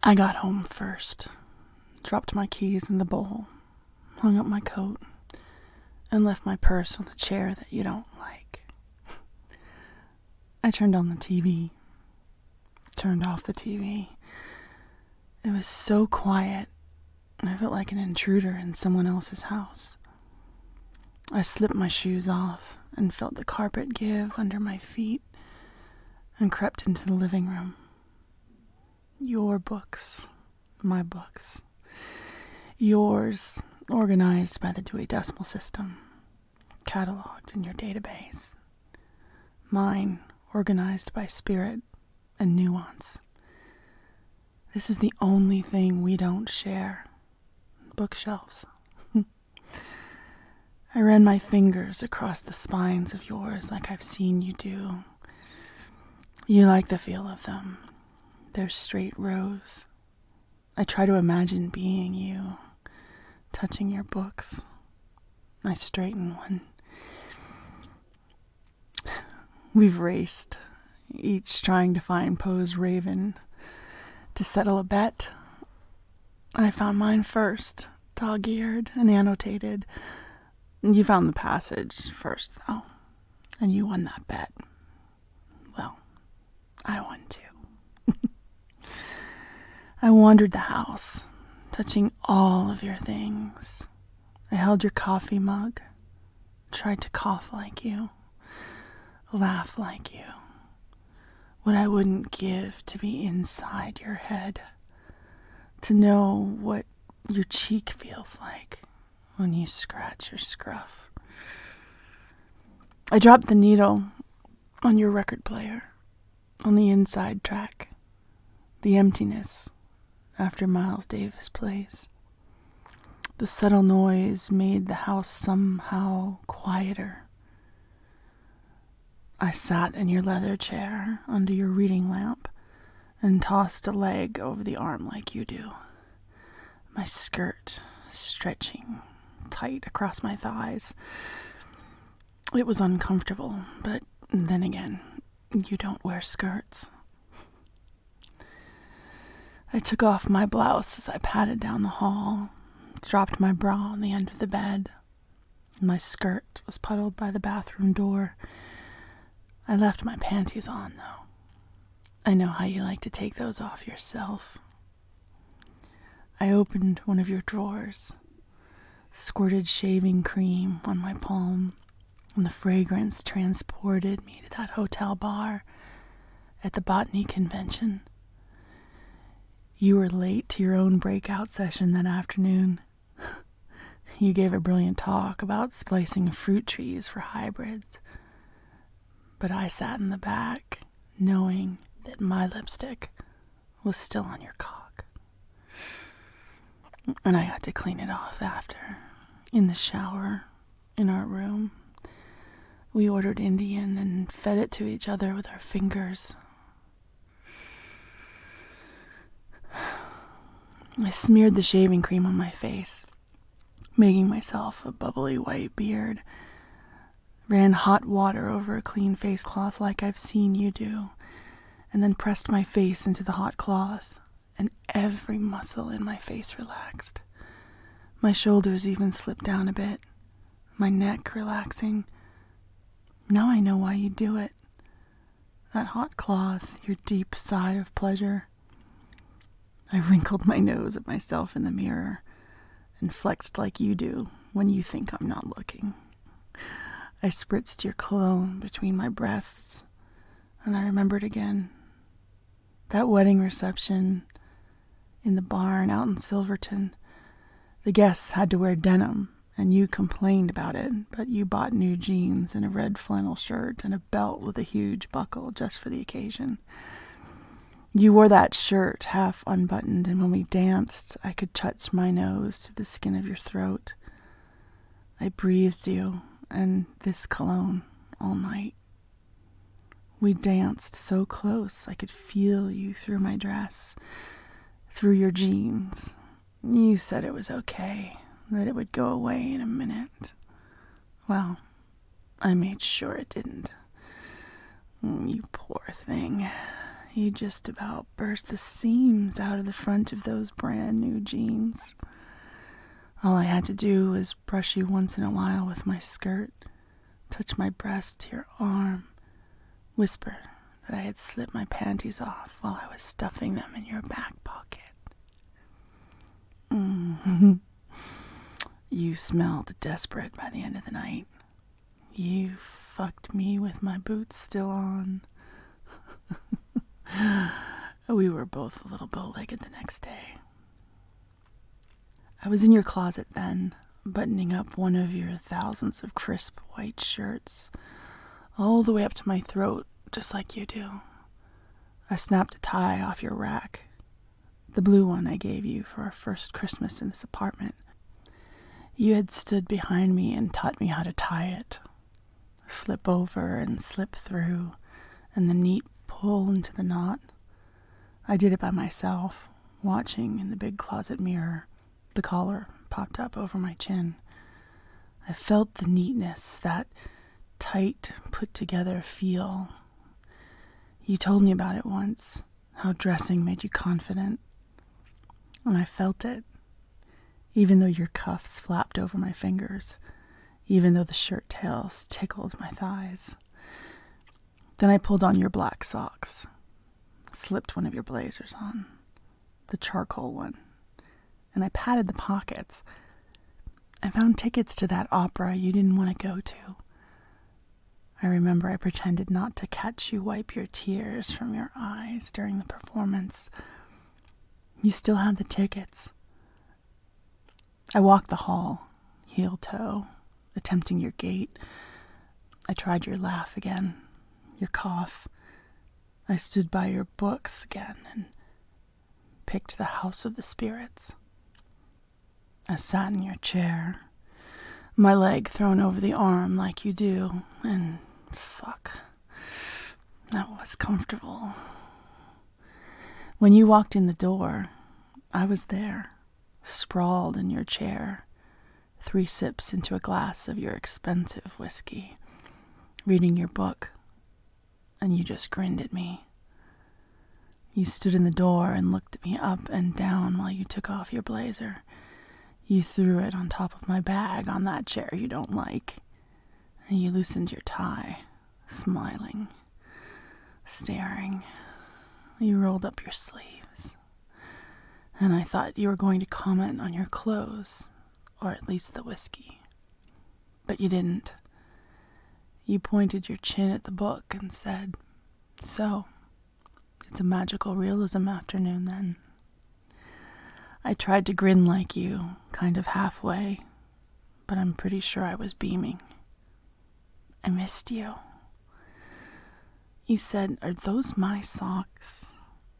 I got home first, dropped my keys in the bowl, hung up my coat, and left my purse on the chair that you don't like. I turned on the TV, turned off the TV. It was so quiet, and I felt like an intruder in someone else's house. I slipped my shoes off and felt the carpet give under my feet and crept into the living room. Your books, my books. Yours, organized by the Dewey Decimal System, cataloged in your database. Mine, organized by spirit and nuance. This is the only thing we don't share. Bookshelves. I ran my fingers across the spines of yours like I've seen you do. You like the feel of them. Their straight rows. I try to imagine being you, touching your books. I straighten one. We've raced, each trying to find Poe's Raven. To settle a bet, I found mine first, dog-eared and annotated. You found the passage first, though, and you won that bet. Well, I won too. I wandered the house, touching all of your things. I held your coffee mug, tried to cough like you, laugh like you. What I wouldn't give to be inside your head, to know what your cheek feels like when you scratch your scruff. I dropped the needle on your record player, on the inside track, the emptiness after Miles Davis plays. The subtle noise made the house somehow quieter. I sat in your leather chair under your reading lamp and tossed a leg over the arm like you do. My skirt stretching tight across my thighs. It was uncomfortable, but then again, you don't wear skirts. I took off my blouse as I padded down the hall, dropped my bra on the end of the bed. My skirt was puddled by the bathroom door. I left my panties on, though. I know how you like to take those off yourself. I opened one of your drawers, squirted shaving cream on my palm, and the fragrance transported me to that hotel bar at the Botany Convention. You were late to your own breakout session that afternoon. You gave a brilliant talk about splicing fruit trees for hybrids. But I sat in the back, knowing that my lipstick was still on your cock. And I got to clean it off after, in the shower, in our room. We ordered Indian and fed it to each other with our fingers. I smeared the shaving cream on my face, making myself a bubbly white beard. Ran hot water over a clean face cloth like I've seen you do, and then pressed my face into the hot cloth, and every muscle in my face relaxed. My shoulders even slipped down a bit, my neck relaxing. Now I know why you do it. That hot cloth, your deep sigh of pleasure. I wrinkled my nose at myself in the mirror and flexed like you do when you think I'm not looking. I spritzed your cologne between my breasts, and I remembered again. That wedding reception in the barn out in Silverton. The guests had to wear denim, and you complained about it, but you bought new jeans and a red flannel shirt and a belt with a huge buckle just for the occasion. You wore that shirt half unbuttoned, and when we danced, I could touch my nose to the skin of your throat. I breathed you and this cologne all night. We danced so close I could feel you through my dress, through your jeans. You said it was okay, that it would go away in a minute. Well, I made sure it didn't. You poor thing. You just about burst the seams out of the front of those brand new jeans. All I had to do was brush you once in a while with my skirt, touch my breast to your arm, whisper that I had slipped my panties off while I was stuffing them in your back pocket. You smelled desperate by the end of the night. You fucked me with my boots still on. We were both a little bow-legged the next day. I was in your closet then, buttoning up one of your thousands of crisp white shirts, all the way up to my throat, just like you do. I snapped a tie off your rack, the blue one I gave you for our first Christmas in this apartment. You had stood behind me and taught me how to tie it. Flip over and slip through, and the neat pull into the knot. I did it by myself, watching in the big closet mirror. The collar popped up over my chin. I felt the neatness, that tight, put-together feel. You told me about it once, how dressing made you confident. And I felt it, even though your cuffs flapped over my fingers, even though the shirt tails tickled my thighs. Then I pulled on your black socks, slipped one of your blazers on, the charcoal one, and I patted the pockets. I found tickets to that opera you didn't want to go to. I remember I pretended not to catch you wipe your tears from your eyes during the performance. You still had the tickets. I walked the hall, heel-toe, attempting your gait. I tried your laugh again, your cough. I stood by your books again and picked the House of the Spirits. I sat in your chair, my leg thrown over the arm like you do, and fuck, that was comfortable. When you walked in the door, I was there, sprawled in your chair, 3 sips into a glass of your expensive whiskey, reading your book, and you just grinned at me. You stood in the door and looked at me up and down while you took off your blazer. You threw it on top of my bag on that chair you don't like, and you loosened your tie, smiling, staring. You rolled up your sleeves, and I thought you were going to comment on your clothes, or at least the whiskey. But you didn't. You pointed your chin at the book and said, "So, it's a magical realism afternoon then." I tried to grin like you, kind of halfway, but I'm pretty sure I was beaming. I missed you. You said, "Are those my socks?"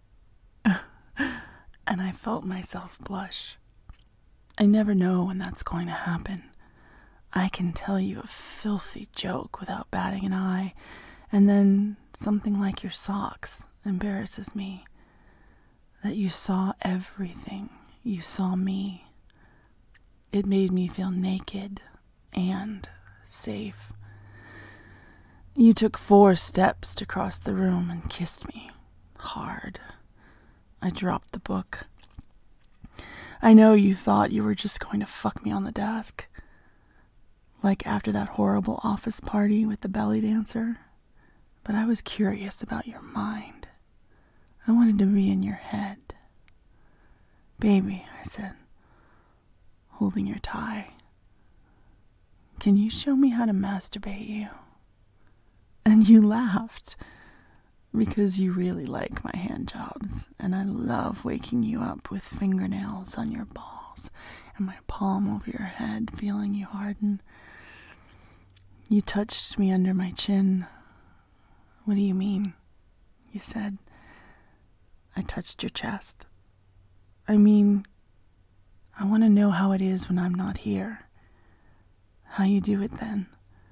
And I felt myself blush. I never know when that's going to happen. I can tell you a filthy joke without batting an eye, and then something like your socks embarrasses me. That you saw everything. You saw me. It made me feel naked and safe. You took 4 steps to cross the room and kissed me. Hard. I dropped the book. I know you thought you were just going to fuck me on the desk. Like after that horrible office party with the belly dancer. But I was curious about your mind. I wanted to be in your head. "Baby," I said, holding your tie, "can you show me how to masturbate you?" And you laughed, because you really like my hand jobs, and I love waking you up with fingernails on your balls and my palm over your head, feeling you harden. You touched me under my chin. "What do you mean?" you said. I touched your chest. "I mean, I want to know how it is when I'm not here. How you do it then."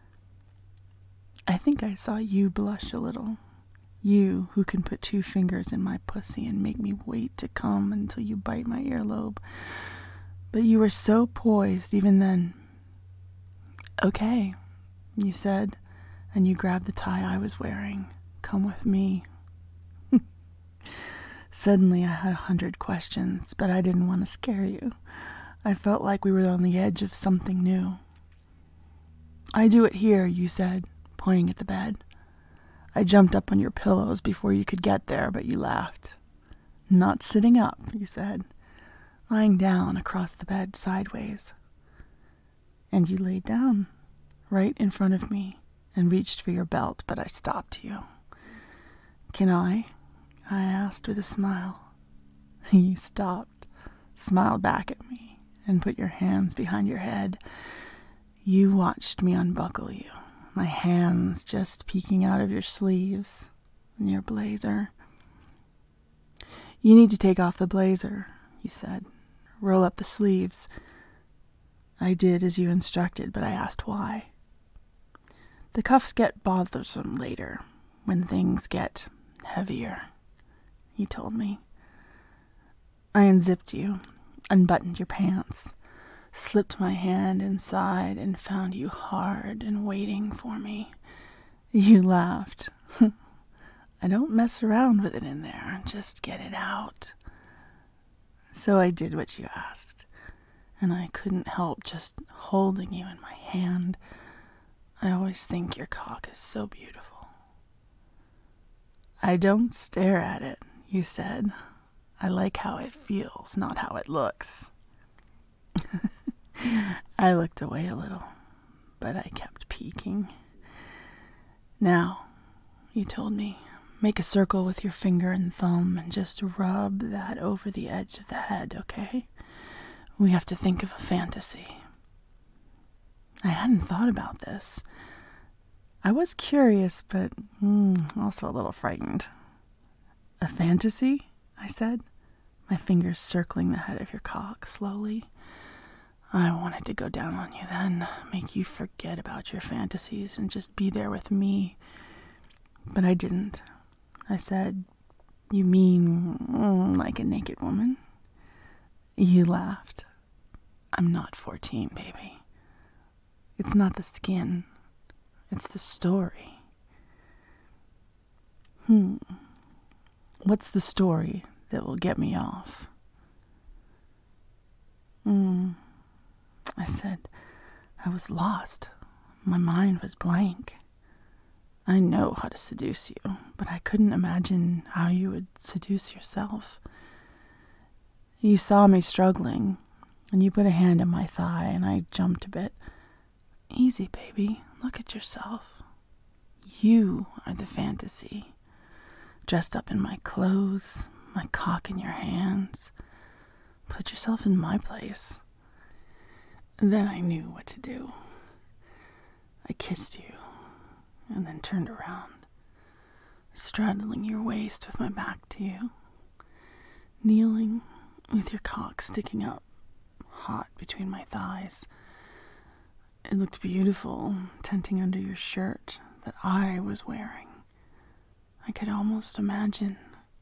I think I saw you blush a little. You who can put 2 fingers in my pussy and make me wait to come until you bite my earlobe. But you were so poised even then. "Okay," you said, and you grabbed the tie I was wearing. "Come with me." Suddenly I had 100 questions, but I didn't want to scare you. I felt like we were on the edge of something new. I do it here, you said, pointing at the bed. I jumped up on your pillows before you could get there, but you laughed. Not sitting up, you said, lying down across the bed sideways. And you laid down, right in front of me, and reached for your belt, but I stopped you. Can I asked with a smile. You stopped, smiled back at me, and put your hands behind your head. You watched me unbuckle you, my hands just peeking out of your sleeves and your blazer. You need to take off the blazer, you said. Roll up the sleeves. I did as you instructed, but I asked why. The cuffs get bothersome later, when things get heavier, you told me. I unzipped you, unbuttoned your pants, slipped my hand inside, and found you hard and waiting for me. You laughed. I don't mess around with it in there, just get it out. So I did what you asked, and I couldn't help just holding you in my hand. I always think your cock is so beautiful. I don't stare at it, you said. I like how it feels, not how it looks. I looked away a little, but I kept peeking. Now, you told me, make a circle with your finger and thumb and just rub that over the edge of the head, okay? We have to think of a fantasy. I hadn't thought about this. I was curious, but also a little frightened. A fantasy? I said, my fingers circling the head of your cock slowly. I wanted to go down on you then, make you forget about your fantasies and just be there with me. But I didn't. I said, you mean like a naked woman? You laughed. I'm not 14, baby. It's not the skin. It's the story. What's the story that will get me off? I said, I was lost. My mind was blank. I know how to seduce you, but I couldn't imagine how you would seduce yourself. You saw me struggling, and you put a hand on my thigh, and I jumped a bit. Easy, baby. Look at yourself. You are the fantasy. Dressed up in my clothes, my cock in your hands. Put yourself in my place. Then I knew what to do. I kissed you, and then turned around, straddling your waist with my back to you, kneeling with your cock sticking up, hot between my thighs. It looked beautiful, tenting under your shirt that I was wearing. I can almost imagine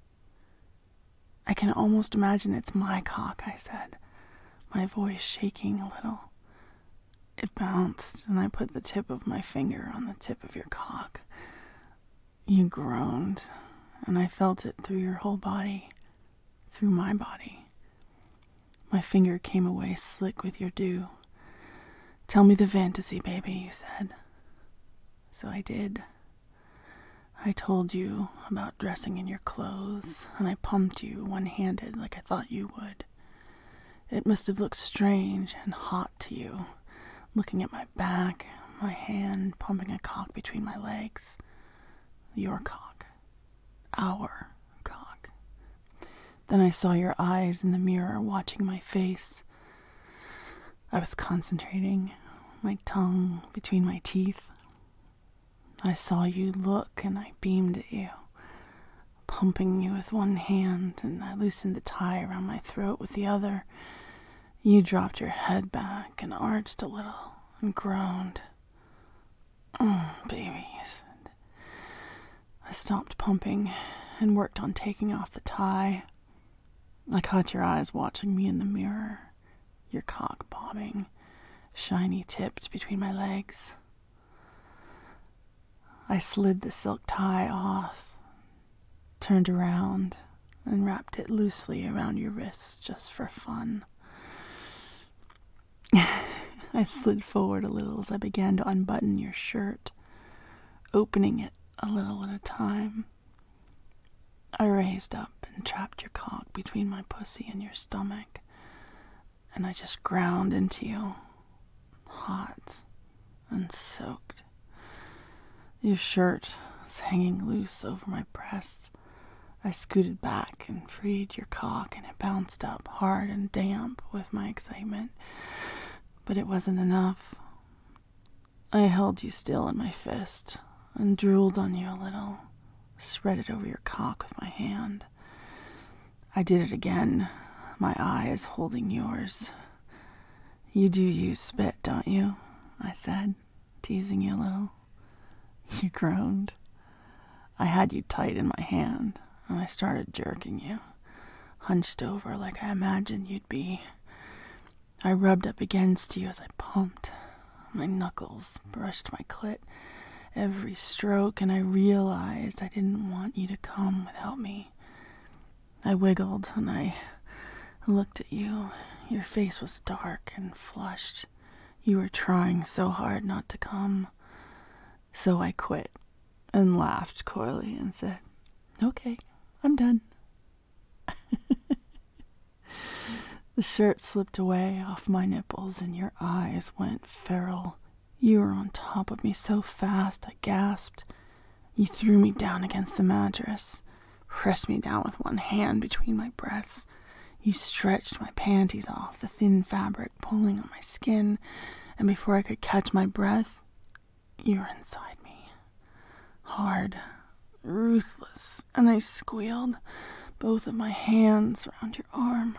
it's my cock, I said, my voice shaking a little. It bounced, and I put the tip of my finger on the tip of your cock. You groaned, and I felt it through your whole body, through my body. My finger came away slick with your dew. Tell me the fantasy, baby, you said. So I did. I told you about dressing in your clothes, and I pumped you one-handed like I thought you would. It must have looked strange and hot to you, looking at my back, my hand pumping a cock between my legs. Your cock. Our cock. Then I saw your eyes in the mirror watching my face. I was concentrating, my tongue between my teeth. I saw you look, and I beamed at you, pumping you with one hand, and I loosened the tie around my throat with the other. You dropped your head back and arched a little and groaned. Oh, baby, you said. I stopped pumping and worked on taking off the tie. I caught your eyes watching me in the mirror, your cock bobbing, shiny tipped between my legs. I slid the silk tie off, turned around, and wrapped it loosely around your wrists just for fun. I slid forward a little as I began to unbutton your shirt, opening it a little at a time. I raised up and trapped your cock between my pussy and your stomach, and I just ground into you, hot and soaked. Your shirt was hanging loose over my breasts. I scooted back and freed your cock, and it bounced up hard and damp with my excitement. But it wasn't enough. I held you still in my fist and drooled on you a little, spread it over your cock with my hand. I did it again, my eyes holding yours. You do use spit, don't you? I said, teasing you a little. You groaned. I had you tight in my hand, and I started jerking you, hunched over like I imagined you'd be. I rubbed up against you as I pumped. My knuckles brushed my clit every stroke, and I realized I didn't want you to come without me. I wiggled, and I looked at you. Your face was dark and flushed. You were trying so hard not to come. So I quit and laughed coyly and said, "Okay, I'm done." The shirt slipped away off my nipples and your eyes went feral. You were on top of me so fast I gasped. You threw me down against the mattress, pressed me down with one hand between my breasts. You stretched my panties off, the thin fabric pulling on my skin, and before I could catch my breath, you were inside me. Hard, ruthless, and I squealed, both of my hands around your arm.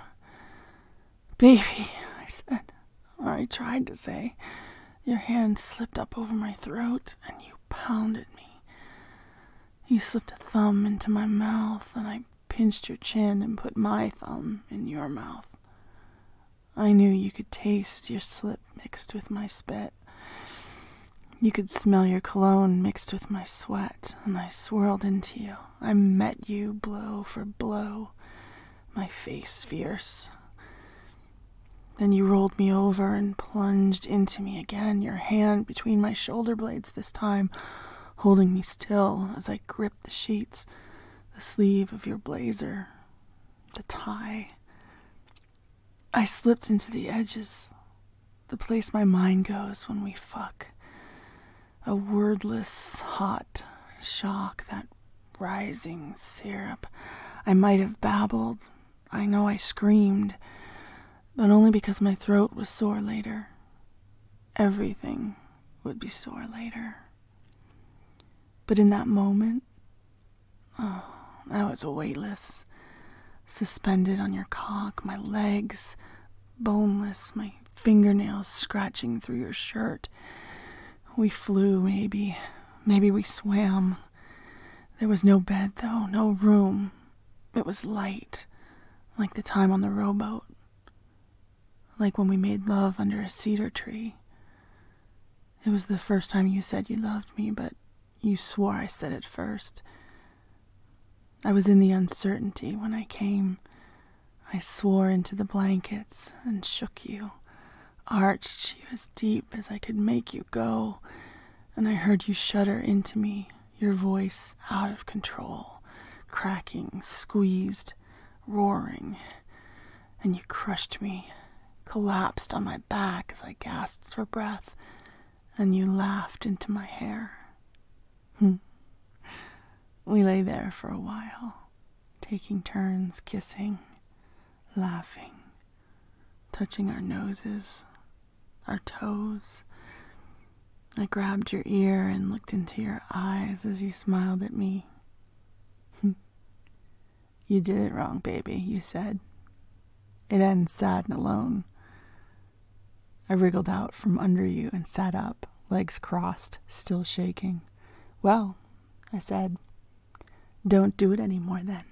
"Baby," I said, or I tried to say. Your hand slipped up over my throat, and you pounded me. You slipped a thumb into my mouth, and I pinched your chin and put my thumb in your mouth. I knew you could taste your slip mixed with my spit. You could smell your cologne mixed with my sweat, and I swirled into you. I met you blow for blow, my face fierce. Then you rolled me over and plunged into me again, your hand between my shoulder blades this time, holding me still as I gripped the sheets, the sleeve of your blazer, the tie. I slipped into the edges, the place my mind goes when we fuck. A wordless, hot shock, that rising syrup. I might have babbled. I know I screamed, but only because my throat was sore later. Everything would be sore later. But in that moment, I was weightless, suspended on your cock, my legs boneless, my fingernails scratching through your shirt. We flew, maybe we swam. There was no bed, though, no room. It was light, like the time on the rowboat, like when we made love under a cedar tree. It was the first time you said you loved me, but you swore I said it first. I was in the uncertainty when I came. I swore into the blankets and shook you, arched you as deep as I could make you go, and I heard you shudder into me, your voice out of control, cracking, squeezed, roaring, and you crushed me, collapsed on my back as I gasped for breath, and you laughed into my hair. We lay there for a while, taking turns kissing, laughing, touching our noses, our toes. I grabbed your ear and looked into your eyes as you smiled at me. "You did it wrong, baby," you said. "It ends sad and alone." I wriggled out from under you and sat up, legs crossed, still shaking. "Well," I said, "don't do it anymore then."